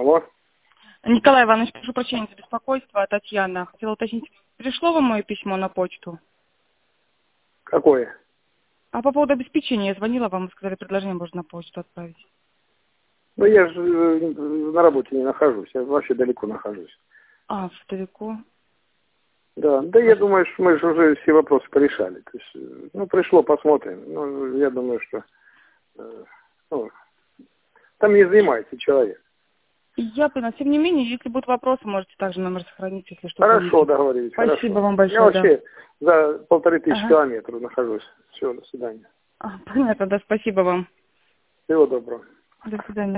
Алло. Николай Иванович, прошу прощения за беспокойство, Татьяна. Хотела уточнить, пришло вам мое письмо на почту? Какое? А по поводу обеспечения я звонила вам, вы сказали, предложение можно на почту отправить. Ну, я же на работе не нахожусь, я вообще далеко нахожусь. А, далеко. Да, я думаю, что мы же уже все вопросы порешали. То есть, ну, пришло, посмотрим. Ну, я думаю, что ну, там не занимается человек. Я поняла. Тем не менее, если будут вопросы, можете также номер сохранить, если что. Хорошо, помните. договорились. Спасибо Хорошо. вам большое. Я вообще за 1500 километров нахожусь. Все, до свидания. Понятно, да, спасибо вам. Всего доброго. До свидания.